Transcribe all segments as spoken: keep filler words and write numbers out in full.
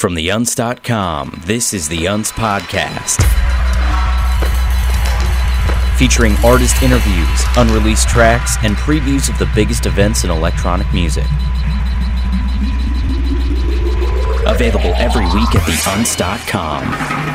From the unz dot com, this is the Unz Podcast. Featuring artist interviews, unreleased tracks, and previews of the biggest events in electronic music. Available every week at the unz dot com.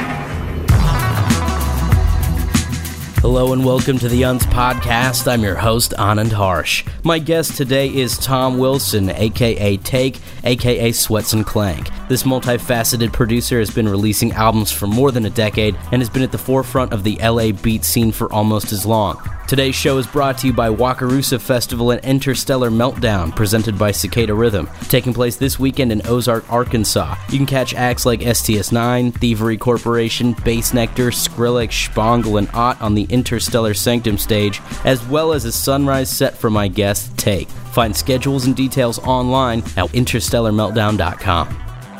Hello and welcome to the Unz Podcast. I'm your host, Anand Harsh. My guest today is Tom Wilson, aka Take, aka Sweats and Clank. This multifaceted producer has been releasing albums for more than a decade and has been at the forefront of the L A beat scene for almost as long. Today's show is brought to you by Wakarusa Festival and Interstellar Meltdown, presented by Cicada Rhythm, taking place this weekend in Ozark, Arkansas. You can catch acts like S T S nine, Thievery Corporation, Bass Nectar, Skrillex, Spangle, and Ott on the Interstellar Sanctum stage, as well as a sunrise set for my guest, Take. Find schedules and details online at interstellar meltdown dot com.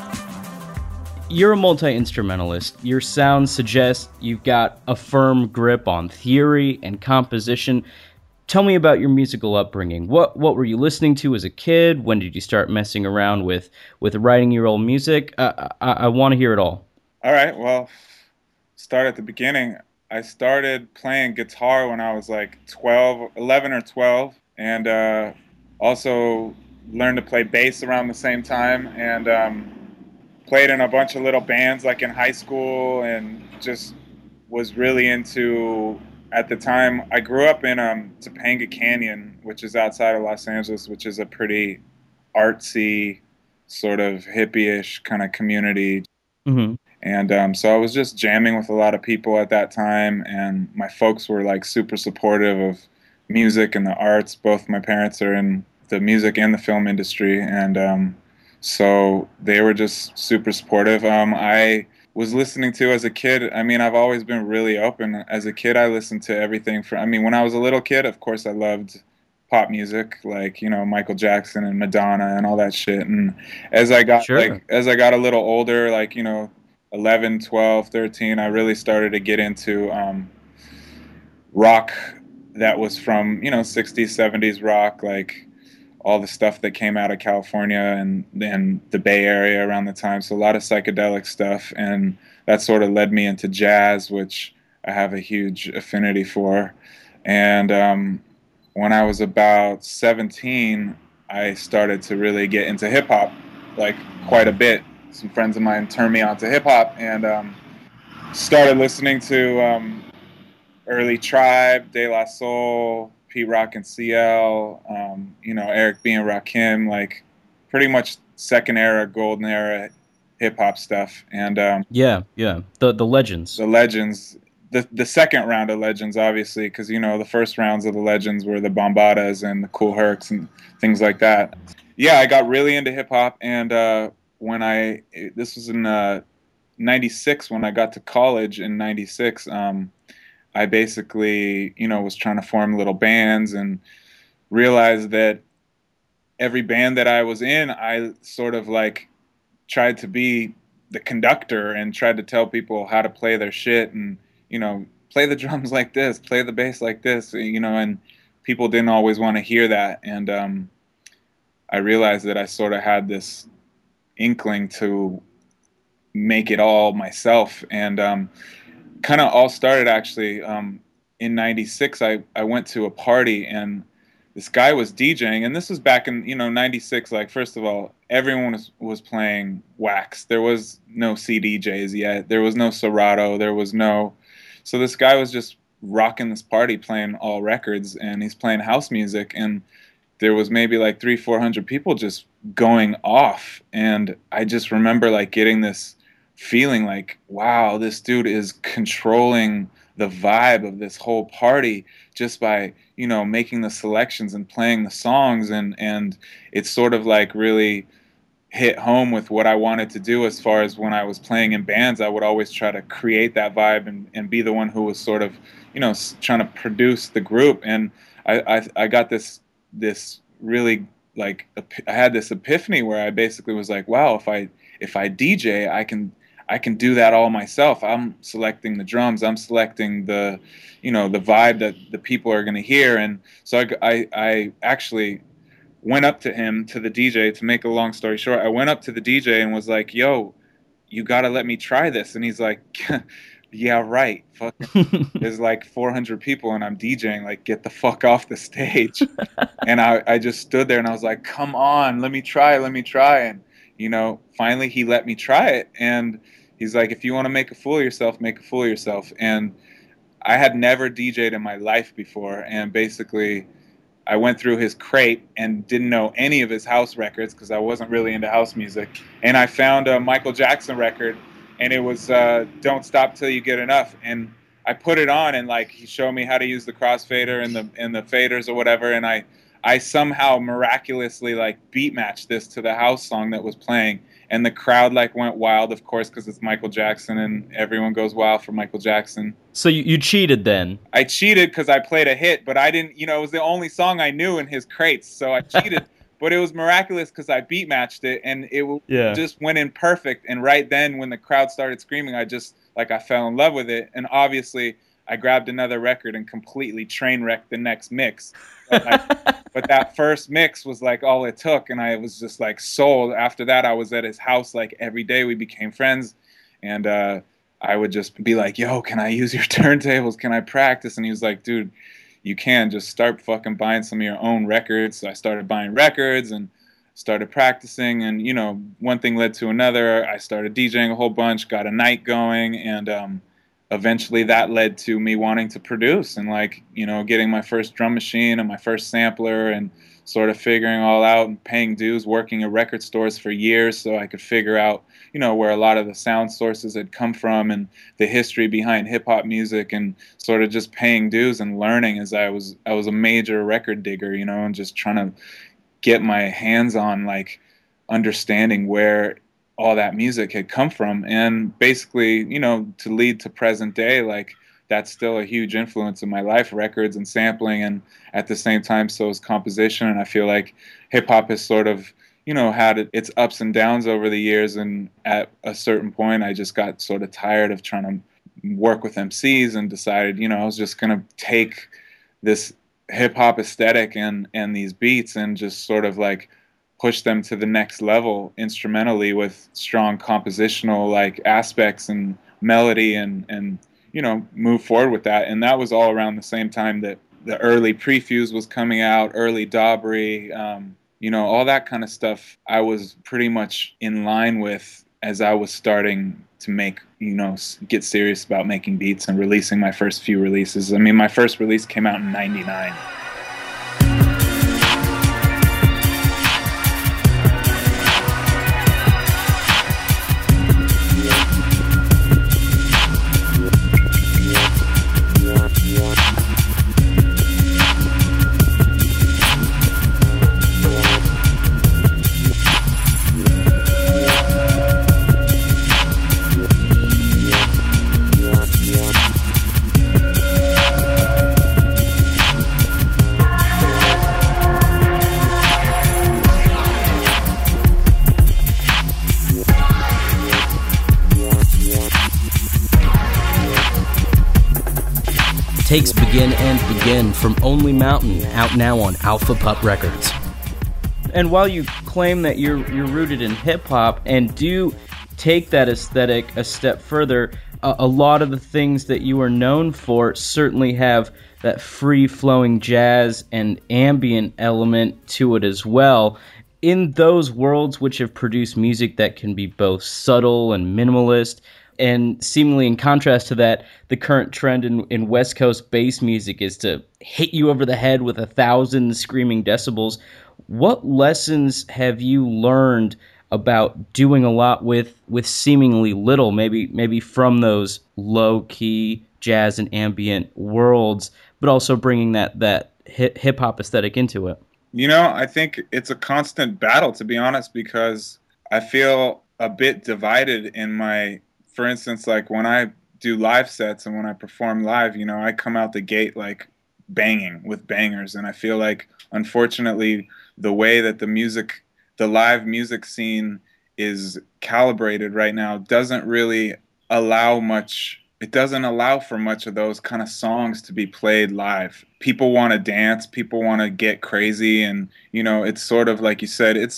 You're a multi-instrumentalist. Your sound suggests you've got a firm grip on theory and composition. Tell me about your musical upbringing. What what were you listening to as a kid? When did you start messing around with, with writing your own music? Uh, I, I want to hear it all. All right, well, start at the beginning. I started playing guitar when I was like twelve, eleven or twelve, and uh, also learned to play bass around the same time, and um, played in a bunch of little bands like in high school, and just was really into, at the time, I grew up in um, Topanga Canyon, which is outside of Los Angeles, which is a pretty artsy, sort of hippie-ish kind of community. Mm-hmm. And um, so I was just jamming with a lot of people at that time, and my folks were like super supportive of music and the arts. Both my parents are in the music and the film industry, and um, so they were just super supportive. Um, I was listening to, as a kid, I mean, I've always been really open. As a kid, I listened to everything from, I mean, when I was a little kid, of course, I loved pop music, like, you know, Michael Jackson and Madonna and all that shit. And as I got, sure. like, as I got a little older, like, you know, eleven, twelve, thirteen, I really started to get into um, rock that was from, you know, sixties, seventies rock, like all the stuff that came out of California and and the Bay Area around the time. So a lot of psychedelic stuff, and that sort of led me into jazz, which I have a huge affinity for. And um, when I was about seventeen, I started to really get into hip hop, like quite a bit. Some friends of mine turned me on to hip hop, and um, started listening to um, early Tribe, De La Soul, Pete Rock and C L, um, you know, Eric B and Rakim, like pretty much second era, golden era hip hop stuff. And um, yeah, yeah, the the legends, the legends, the the second round of legends, obviously, because you know the first rounds of the legends were the Bombadas and the Kool Hercs and things like that. Yeah, I got really into hip hop, and uh, when I this was in uh, ninety-six, when I got to college in ninety-six. Um, I basically, you know, was trying to form little bands and realized that every band that I was in, I sort of like tried to be the conductor and tried to tell people how to play their shit and, you know, play the drums like this, play the bass like this, you know, and people didn't always want to hear that. And um, I realized that I sort of had this inkling to make it all myself. And um kind of all started actually um, in ninety-six. I, I went to a party, and this guy was DJing, and this was back in, you know, ninety-six. Like, first of all, everyone was, was playing wax. There was no C D Js yet. There was no Serato. There was no... So this guy was just rocking this party, playing all records, and he's playing house music, and there was maybe like three, four hundred people just going off. And I just remember like getting this feeling like, wow, this dude is controlling the vibe of this whole party just by, you know, making the selections and playing the songs. And, and it's sort of like really hit home with what I wanted to do as far as when I was playing in bands. I would always try to create that vibe and, and be the one who was sort of, you know, trying to produce the group. And I, I, I got this, this really like, I had this epiphany where I basically was like, wow, if I, if I D J, I can, I can do that all myself. I'm selecting the drums. I'm selecting the, you know, the vibe that the people are going to hear. And so I, I, I actually went up to him, to the D J, to make a long story short. I went up to the D J and was like, yo, you got to let me try this. And he's like, yeah, right. Fucking, there's like four hundred people and I'm DJing, like, get the fuck off the stage. And I, I just stood there and I was like, come on, let me try, let me try. And, you know, finally he let me try it. And he's like, if you want to make a fool of yourself, make a fool of yourself. And I had never D J'd in my life before. And basically I went through his crate and didn't know any of his house records because I wasn't really into house music. And I found a Michael Jackson record, and it was uh, Don't Stop Till You Get Enough. And I put it on, and like he showed me how to use the crossfader and the and the faders or whatever. And I, I somehow miraculously like beat matched this to the house song that was playing. And the crowd like went wild, of course, because it's Michael Jackson and everyone goes wild for Michael Jackson. So you, you cheated then? I cheated because I played a hit, but I didn't, you know, it was the only song I knew in his crates. So I cheated, but it was miraculous because I beat matched it and it yeah. just went in perfect. And right then when the crowd started screaming, I just, like, I fell in love with it. And obviously I grabbed another record and completely train wrecked the next mix. But, I, but that first mix was like all it took, and I was just like sold. After that, I was at his house like every day. We became friends, and uh, I would just be like, yo, can I use your turntables? Can I practice? And he was like, dude, you can. Just start fucking buying some of your own records. So I started buying records and started practicing, and, you know, one thing led to another. I started DJing a whole bunch, got a night going, and um, eventually that led to me wanting to produce and, like, you know, getting my first drum machine and my first sampler and sort of figuring all out and paying dues, working at record stores for years so I could figure out, you know, where a lot of the sound sources had come from and the history behind hip hop music, and sort of just paying dues and learning as I was I was a major record digger, you know, and just trying to get my hands on, like, understanding where all that music had come from. And basically, you know, to lead to present day, like, that's still a huge influence in my life, records and sampling, and at the same time so is composition. And I feel like hip hop has sort of, you know, had its ups and downs over the years, and at a certain point I just got sort of tired of trying to work with M Cs and decided, you know, I was just going to take this hip hop aesthetic and and these beats and just sort of like push them to the next level instrumentally with strong compositional like aspects and melody, and and you know, move forward with that. And that was all around the same time that the early Prefuse was coming out, early Daubry, um, you know, all that kind of stuff I was pretty much in line with as I was starting to make, you know, get serious about making beats and releasing my first few releases. I mean, my first release came out in ninety-nine. Takes Begin and Begin from Only Mountain, out now on Alpha Pup Records. And while you claim that you're you're rooted in hip-hop and do take that aesthetic a step further, a, a lot of the things that you are known for certainly have that free-flowing jazz and ambient element to it as well. In those worlds which have produced music that can be both subtle and minimalist, and seemingly in contrast to that, the current trend in, in West Coast bass music is to hit you over the head with a thousand screaming decibels. What lessons have you learned about doing a lot with, with seemingly little, maybe maybe from those low-key jazz and ambient worlds, but also bringing that, that hip-hop aesthetic into it? You know, I think it's a constant battle, to be honest, because I feel a bit divided in my... For instance, like when I do live sets and when I perform live, you know, I come out the gate like banging with bangers. And I feel like, unfortunately, the way that the music, the live music scene is calibrated right now doesn't really allow much, it doesn't allow for much of those kind of songs to be played live. People want to dance, people want to get crazy. And, you know, it's sort of like you said, it's,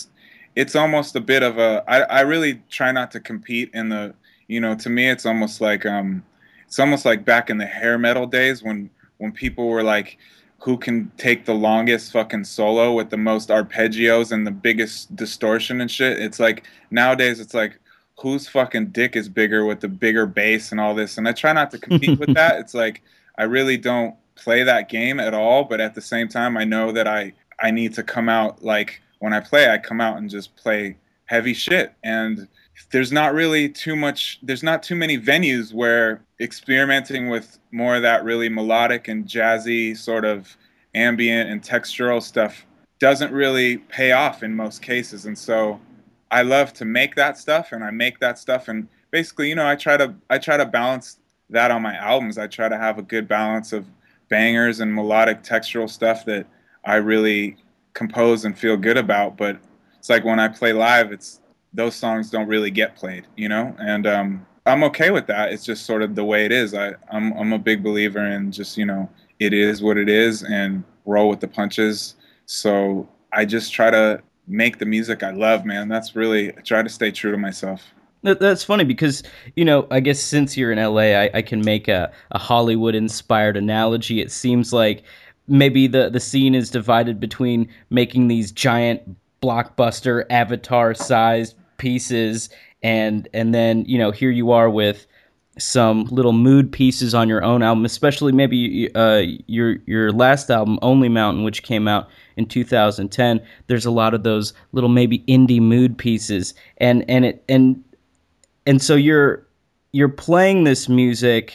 it's almost a bit of a, I, I really try not to compete in the, you know, to me it's almost like, um, it's almost like back in the hair metal days when, when people were like, who can take the longest fucking solo with the most arpeggios and the biggest distortion and shit. It's like, nowadays it's like, whose fucking dick is bigger with the bigger bass and all this. And I try not to compete with that. It's like, I really don't play that game at all. But at the same time, I know that I, I need to come out, like when I play, I come out and just play heavy shit. And there's not really too much, there's not too many venues where experimenting with more of that really melodic and jazzy sort of ambient and textural stuff doesn't really pay off in most cases. And so I love to make that stuff, and I make that stuff. And basically, you know, I try to, I try to balance that on my albums. I try to have a good balance of bangers and melodic textural stuff that I really compose and feel good about. But it's like when I play live, it's, those songs don't really get played, you know? And um, I'm okay with that. It's just sort of the way it is. I, I'm, I'm a big believer in just, you know, it is what it is and roll with the punches. So I just try to make the music I love, man. That's really, I try to stay true to myself. That's funny because, you know, I guess since you're in L A, I, I can make a, a Hollywood-inspired analogy. It seems like maybe the, the scene is divided between making these giant blockbuster Avatar-sized pieces, and and then, you know, here you are with some little mood pieces on your own album, especially maybe uh, your your last album, Only Mountain, which came out in two thousand ten. There's a lot of those little maybe indie mood pieces, and and it and and so you're you're playing this music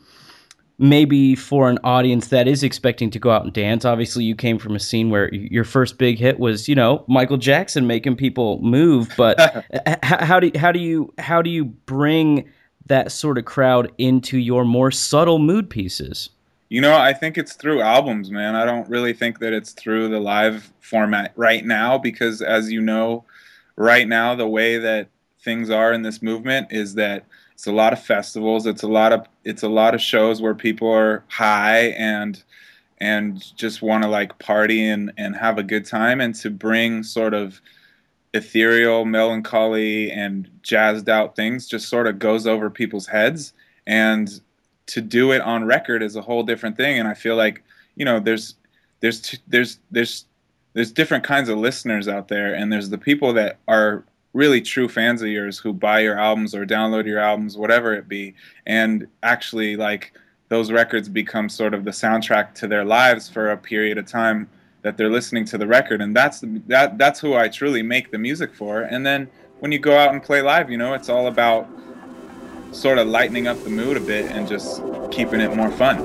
maybe for an audience that is expecting to go out and dance. Obviously, you came from a scene where your first big hit was, you know, Michael Jackson making people move. But how do how do you how do you bring that sort of crowd into your more subtle mood pieces? You know, I think it's through albums, man. I don't really think that it's through the live format right now, because as you know, right now, the way that things are in this movement is that it's a lot of festivals. It's a lot of it's a lot of shows where people are high and and just want to like party and, and have a good time, and to bring sort of ethereal, melancholy, and jazzed out things just sort of goes over people's heads. And to do it on record is a whole different thing. And I feel like, you know, there's there's t- there's there's there's different kinds of listeners out there, and there's the people that are really true fans of yours who buy your albums or download your albums, whatever it be, and actually like those records become sort of the soundtrack to their lives for a period of time that they're listening to the record. And that's the, that that's who I truly make the music for. And then when you go out and play live, you know, it's all about sort of lightening up the mood a bit and just keeping it more fun.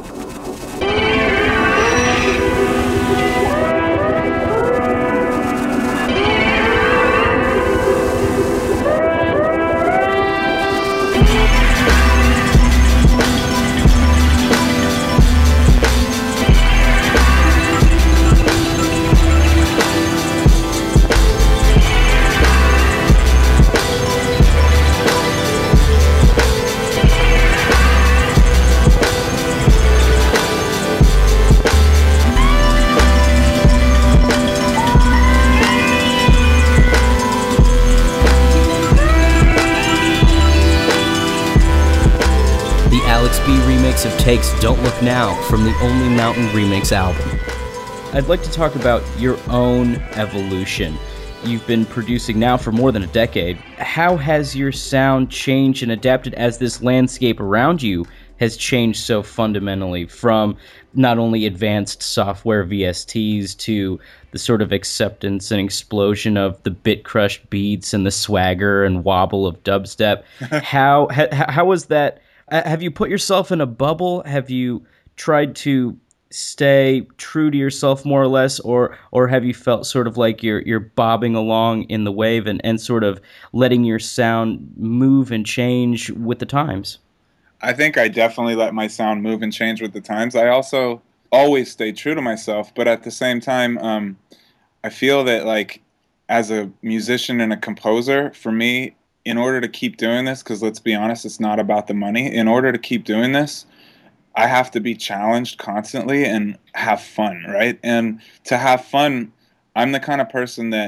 Of Takes Don't Look Now from the Only Mountain remix album. I'd like to talk about your own evolution. You've been producing now for more than a decade. How has your sound changed and adapted as this landscape around you has changed so fundamentally, from not only advanced software V S Ts to the sort of acceptance and explosion of the bit-crushed beats and the swagger and wobble of dubstep? how, how how was that? Have you put yourself in a bubble? Have you tried to stay true to yourself more or less, or or have you felt sort of like you're you're bobbing along in the wave and, and sort of letting your sound move and change with the times? I think I definitely let my sound move and change with the times. I also always stay true to myself, but at the same time, um, I feel that like as a musician and a composer, for me, in order to keep doing this, because let's be honest, it's not about the money. In order to keep doing this, I have to be challenged constantly and have fun, right? And to have fun, I'm the kind of person that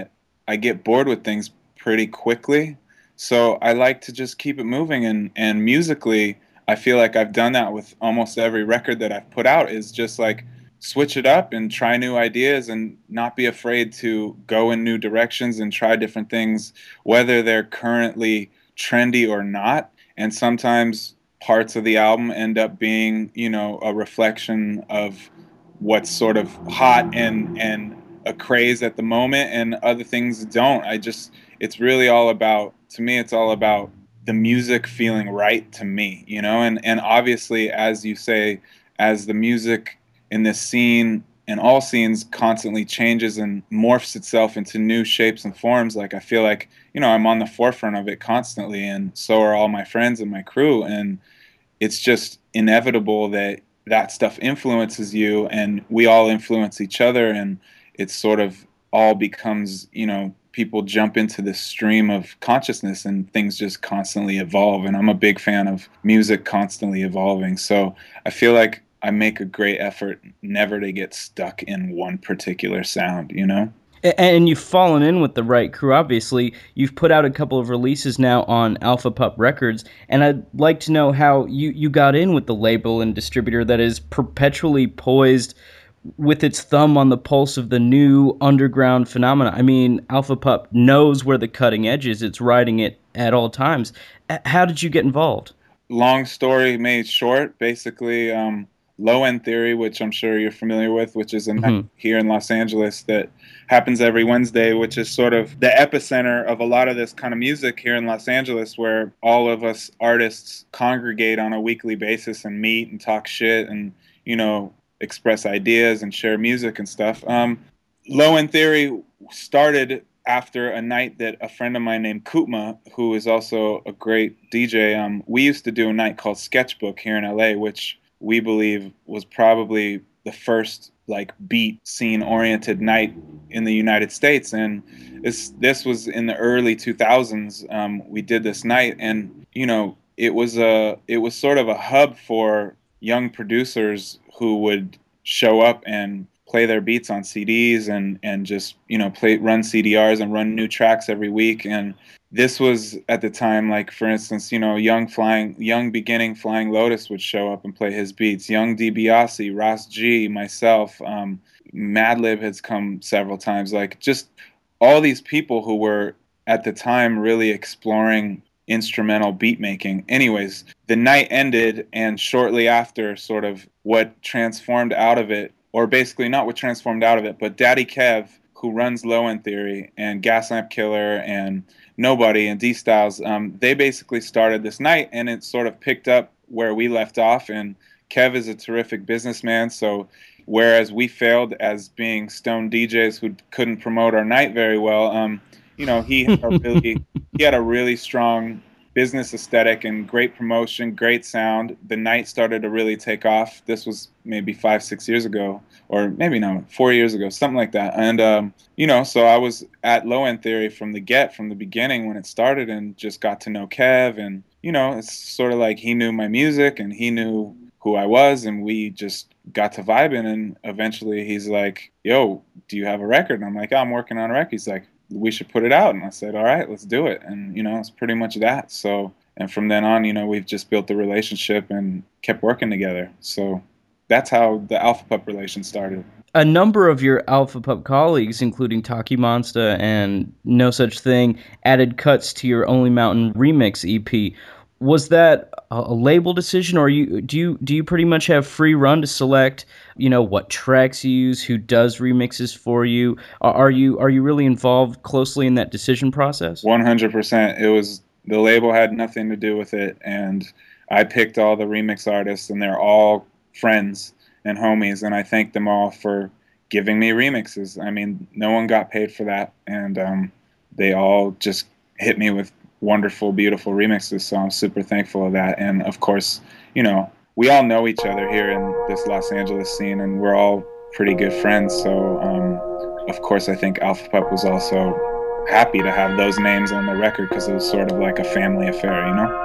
I get bored with things pretty quickly. So I like to just keep it moving. And, and musically, I feel like I've done that with almost every record that I've put out, is just like switch it up and try new ideas and not be afraid to go in new directions and try different things, whether they're currently trendy or not. And sometimes parts of the album end up being, you know, a reflection of what's sort of hot and, and a craze at the moment, and other things don't. I just, it's really all about, to me, it's all about the music feeling right to me, you know, and, and obviously, as you say, as the music in this scene and all scenes constantly changes and morphs itself into new shapes and forms, like I feel like, you know, I'm on the forefront of it constantly, and so are all my friends and my crew, and it's just inevitable that that stuff influences you, and we all influence each other, and it's sort of all becomes, you know, people jump into this stream of consciousness and things just constantly evolve. And I'm a big fan of music constantly evolving. So I feel like I make a great effort never to get stuck in one particular sound, you know? And you've fallen in with the right crew, obviously. You've put out a couple of releases now on Alpha Pup Records, and I'd like to know how you, you got in with the label and distributor that is perpetually poised with its thumb on the pulse of the new underground phenomena. I mean, Alpha Pup knows where the cutting edge is. It's riding it at all times. How did you get involved? Long story made short, basically, um, Low End Theory, which I'm sure you're familiar with, which is a night mm-hmm. here in Los Angeles that happens every Wednesday, which is sort of the epicenter of a lot of this kind of music here in Los Angeles, where all of us artists congregate on a weekly basis and meet and talk shit and, you know, express ideas and share music and stuff. Um, Low End Theory started after a night that a friend of mine named Kutma, who is also a great D J, um, we used to do a night called Sketchbook here in L A, which we believe was probably the first like beat scene oriented night in the United States. And this this was in the early two thousands. Um, we did this night, and you know, it was a it was sort of a hub for young producers who would show up and play their beats on C Ds and and just, you know, play run C D Rs and run new tracks every week. And this was at the time, like, for instance, you know, young flying young beginning Flying Lotus would show up and play his beats. Young DiBiase, Ross G, myself, um, Madlib has come several times. Like, just all these people who were at the time really exploring instrumental beat making. Anyways, the night ended, and shortly after, sort of what transformed out of it, or basically not what transformed out of it, but Daddy Kev, who runs Low End Theory, and Gaslamp Killer, and Nobody, and D-Styles, um, they basically started this night, and it sort of picked up where we left off. And Kev is a terrific businessman, so whereas we failed as being stone D Js who couldn't promote our night very well, um, you know, he had a really he had a really strong business aesthetic and great promotion, great sound. The night started to really take off. This was maybe five, six years ago, or maybe no, four years ago, something like that. And, um, you know, so I was at Low End Theory from the get, from the beginning when it started, and just got to know Kev. And, you know, it's sort of like he knew my music and he knew who I was, and we just got to vibing. And eventually he's like, yo, do you have a record? And I'm like, oh, I'm working on a record. He's like, we should put it out. And I said, all right, let's do it. And, you know, it's pretty much that. So, and from then on, you know, we've just built the relationship and kept working together. So that's how the Alpha Pup relation started. A number of your Alpha Pup colleagues, including Taki Monsta and No Such Thing, added cuts to your Only Mountain remix E P. Was that a label decision, or you do you do you pretty much have free run to select, you know, what tracks you use, who does remixes for you? Are you are you really involved closely in that decision process? one hundred percent. It was, the label had nothing to do with it, and I picked all the remix artists, and they're all friends and homies, and I thank them all for giving me remixes. I mean, no one got paid for that, and um, they all just hit me with wonderful, beautiful remixes, so I'm super thankful of that. And of course, you know, we all know each other here in this Los Angeles scene, and we're all pretty good friends, so um, of course I think Alpha Pup was also happy to have those names on the record, because it was sort of like a family affair, you know?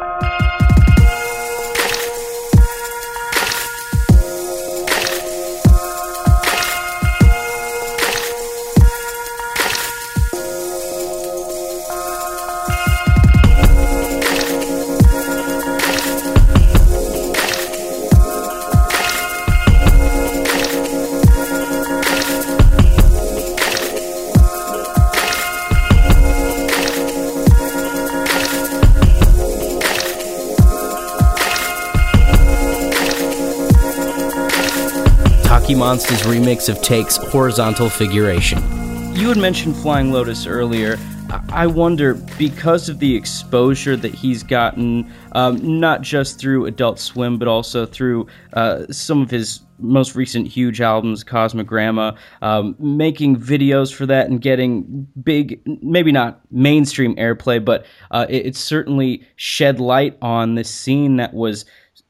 Cookie Monster's remix of Take's Horizontal Figuration. You had mentioned Flying Lotus earlier. I wonder, because of the exposure that he's gotten, um, not just through Adult Swim, but also through uh, some of his most recent huge albums, Cosmogramma, um, making videos for that and getting big, maybe not mainstream airplay, but uh, it, it certainly shed light on this scene that was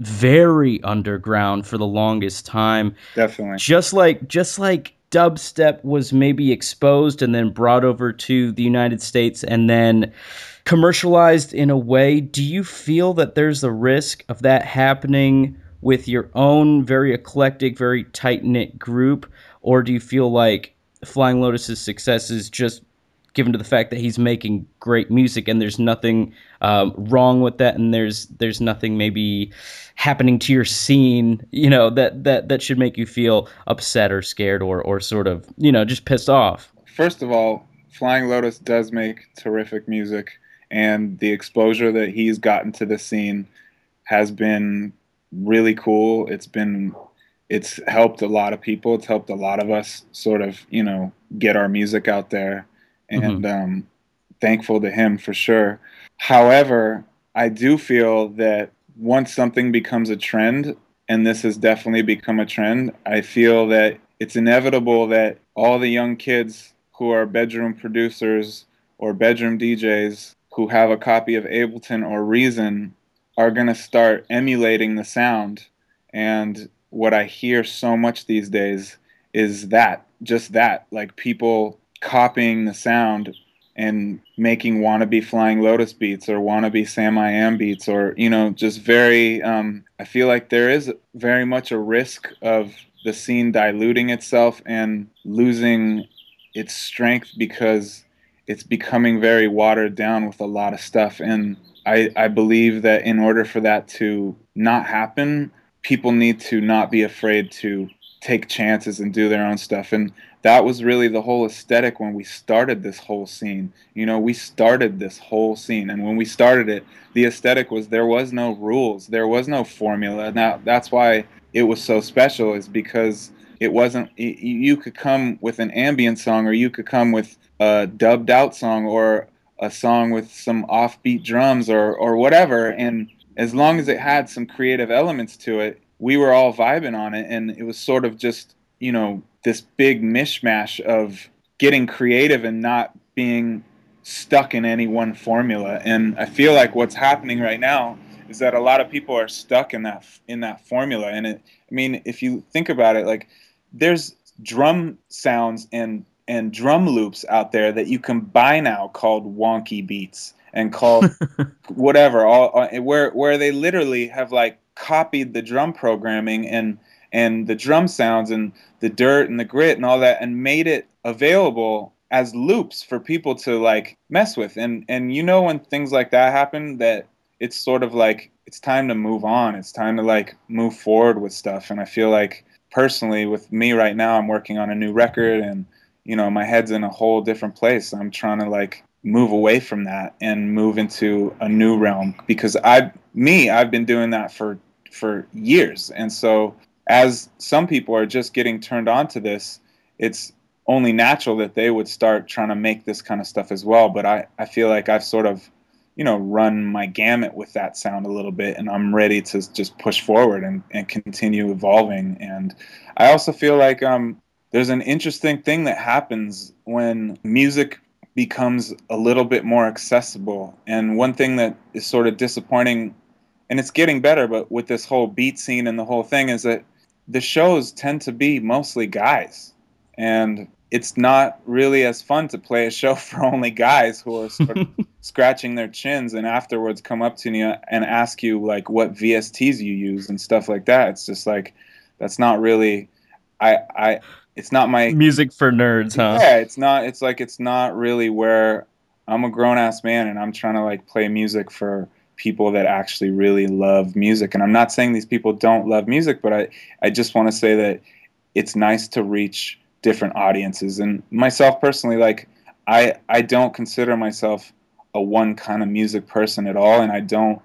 very underground for the longest time. Definitely. Just like, just like dubstep was maybe exposed and then brought over to the United States and then commercialized in a way, do you feel that there's a risk of that happening with your own very eclectic, very tight-knit group? Or do you feel like Flying Lotus's success is just given to the fact that he's making great music and there's nothing um, wrong with that, and there's there's nothing maybe happening to your scene, you know, that, that, that should make you feel upset or scared or, or sort of, you know, just pissed off? First of all, Flying Lotus does make terrific music, and the exposure that he's gotten to the scene has been really cool. It's been, it's helped a lot of people. It's helped a lot of us sort of, you know, get our music out there, and mm-hmm. um, thankful to him for sure. However, I do feel that once something becomes a trend, and this has definitely become a trend, I feel that it's inevitable that all the young kids who are bedroom producers or bedroom D Js who have a copy of Ableton or Reason are going to start emulating the sound. And what I hear so much these days is that, just that, like people copying the sound and making wannabe Flying Lotus beats or wannabe Sam I Am beats, or, you know, just very, um, I feel like there is very much a risk of the scene diluting itself and losing its strength because it's becoming very watered down with a lot of stuff. And I, I believe that in order for that to not happen, people need to not be afraid to take chances and do their own stuff. And that was really the whole aesthetic when we started this whole scene. You know, we started this whole scene. And when we started it, the aesthetic was there was no rules. There was no formula. Now, that's why it was so special, is because it wasn't, you could come with an ambient song, or you could come with a dubbed out song, or a song with some offbeat drums, or, or whatever. And as long as it had some creative elements to it, we were all vibing on it. And it was sort of just, you know, this big mishmash of getting creative and not being stuck in any one formula. And I feel like what's happening right now is that a lot of people are stuck in that in that formula. And it, I mean, if you think about it, like there's drum sounds and and drum loops out there that you can buy now called wonky beats and called whatever, all where where they literally have like copied the drum programming and and the drum sounds and the dirt and the grit and all that, and made it available as loops for people to like mess with. And and you know, when things like that happen, that it's sort of like it's time to move on. It's time to like move forward with stuff. And I feel like personally with me right now, I'm working on a new record, and you know, my head's in a whole different place. I'm trying to like move away from that and move into a new realm, because I me I've been doing that for for years. And so as some people are just getting turned on to this, it's only natural that they would start trying to make this kind of stuff as well. But I, I feel like I've sort of, you know, run my gamut with that sound a little bit, and I'm ready to just push forward and, and continue evolving. And I also feel like um, there's an interesting thing that happens when music becomes a little bit more accessible. And one thing that is sort of disappointing, and it's getting better, but with this whole beat scene and the whole thing, is that the shows tend to be mostly guys. And it's not really as fun to play a show for only guys who are sort of scratching their chins and afterwards come up to you and ask you like what V S Ts you use and stuff like that. It's just like, that's not really, I, I, it's not my music for nerds, huh? Yeah, it's not, it's like, it's not really where I'm a grown ass man and I'm trying to like play music for people that actually really love music. And I'm not saying these people don't love music, but I, I just want to say that it's nice to reach different audiences. And myself personally, like I, I don't consider myself a one kind of music person at all. And I don't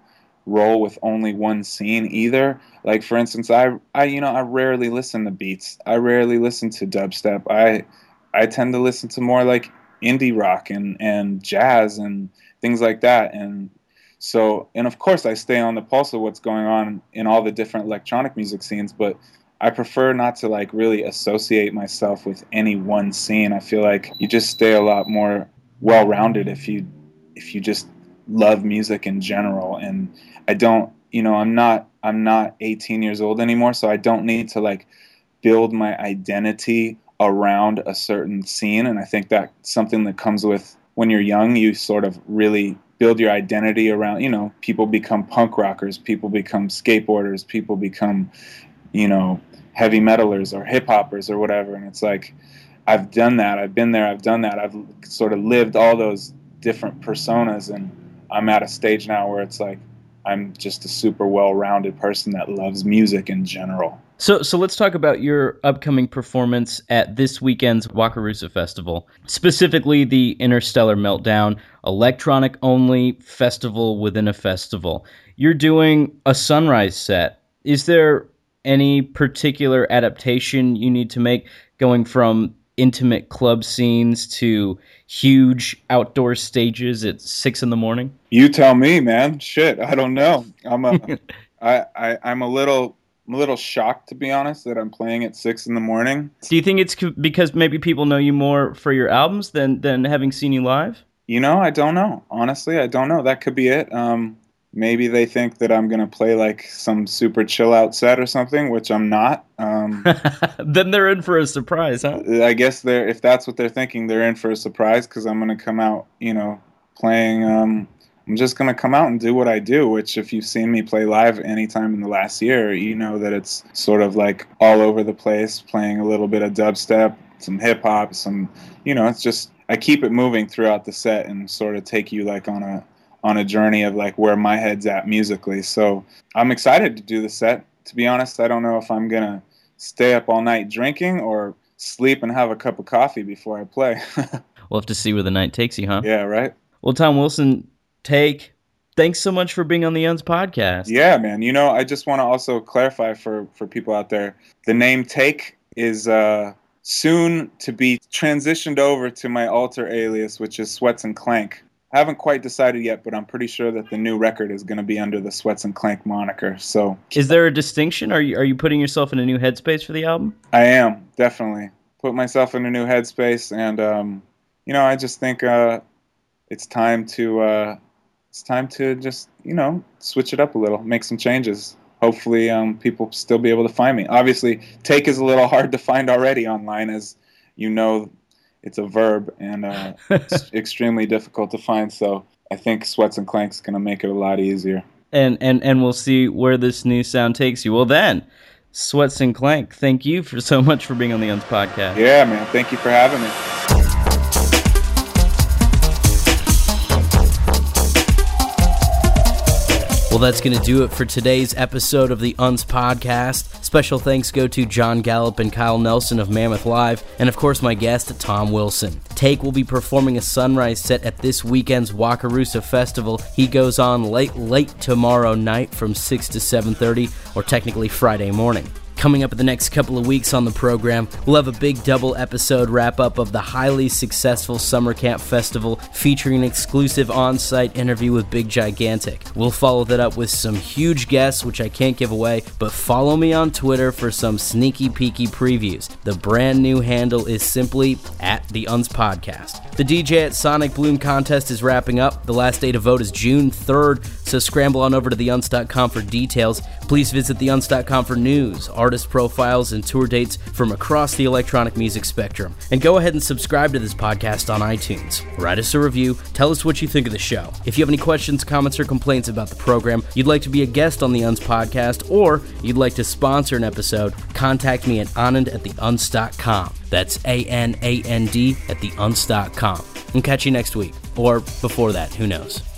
roll with only one scene either. Like, for instance, I, I you know, I rarely listen to beats. I rarely listen to dubstep. I I tend to listen to more like indie rock and, and jazz and things like that. And so, and of course I stay on the pulse of what's going on in all the different electronic music scenes, but I prefer not to like really associate myself with any one scene. I feel like you just stay a lot more well-rounded if you if you just love music in general. And I don't, you know, I'm not I'm not eighteen years old anymore, so I don't need to like build my identity around a certain scene. And I think that's something that comes with when you're young. You sort of really build your identity around, you know, people become punk rockers, people become skateboarders, people become, you know, heavy metalers or hip hoppers or whatever. And it's like, I've done that. I've been there. I've done that. I've sort of lived all those different personas. And I'm at a stage now where it's like, I'm just a super well-rounded person that loves music in general. So so let's talk about your upcoming performance at this weekend's Wakarusa Festival, specifically the Interstellar Meltdown, electronic-only festival within a festival. You're doing a sunrise set. Is there any particular adaptation you need to make going from intimate club scenes to huge outdoor stages at six in the morning? You tell me, man. Shit, I don't know. I'm a, I, I, I'm a little... I'm a little shocked, to be honest, that I'm playing at six in the morning. Do you think it's because maybe people know you more for your albums than, than having seen you live? You know, I don't know. Honestly, I don't know. That could be it. Um, maybe they think that I'm going to play like some super chill out set or something, which I'm not. Um, then they're in for a surprise, huh? I guess they're, if that's what they're thinking, they're in for a surprise, because I'm going to come out, you know, playing... Um, I'm just going to come out and do what I do, which if you've seen me play live anytime in the last year, you know that it's sort of like all over the place, playing a little bit of dubstep, some hip hop, some, you know, it's just, I keep it moving throughout the set and sort of take you like on a, on a journey of like where my head's at musically. So I'm excited to do the set. To be honest, I don't know if I'm going to stay up all night drinking or sleep and have a cup of coffee before I play. We'll have to see where the night takes you, huh? Yeah, right. Well, Tom Wilson, Take, thanks so much for being on the Yuns podcast. Yeah, man. You know, I just want to also clarify for, for people out there, the name Take is uh, soon to be transitioned over to my alter alias, which is Sweats and Clank. I haven't quite decided yet, but I'm pretty sure that the new record is going to be under the Sweats and Clank moniker. So, is there a distinction? Are you are you putting yourself in a new headspace for the album? I am, definitely. Put myself in a new headspace, and, um, you know, I just think uh, it's time to... Uh, It's time to just, you know, switch it up a little, make some changes. Hopefully um, people still be able to find me. Obviously, Take is a little hard to find already online, as you know, it's a verb, and uh, it's extremely difficult to find. So I think Sweats and Clank is going to make it a lot easier. And, and, and we'll see where this new sound takes you. Well, then, Sweats and Clank, thank you for so much for being on the Yuns podcast. Yeah, man. Thank you for having me. Well, that's going to do it for today's episode of the Yuns podcast. Special thanks go to John Gallup and Kyle Nelson of Mammoth Live, and of course my guest, Tom Wilson. Take will be performing a sunrise set at this weekend's Wakarusa Festival. He goes on late, late tomorrow night from six to seven thirty, or technically Friday morning. Coming up in the next couple of weeks on the program, we'll have a big double episode wrap-up of the highly successful Summer Camp Festival featuring an exclusive on-site interview with Big Gigantic. We'll follow that up with some huge guests, which I can't give away, but follow me on Twitter for some sneaky peeky previews. The brand new handle is simply at the Yuns Podcast. The D J at Sonic Bloom contest is wrapping up. The last day to vote is June third, so scramble on over to the yuns dot com for details. Please visit the yuns dot com for news, artist profiles, and tour dates from across the electronic music spectrum. And go ahead and subscribe to this podcast on iTunes. Write us a review. Tell us what you think of the show. If you have any questions, comments, or complaints about the program, you'd like to be a guest on the Yuns podcast, or you'd like to sponsor an episode, contact me at anand at the yuns dot com. That's A N A N D at the yuns dot com. And catch you next week. Or before that, who knows.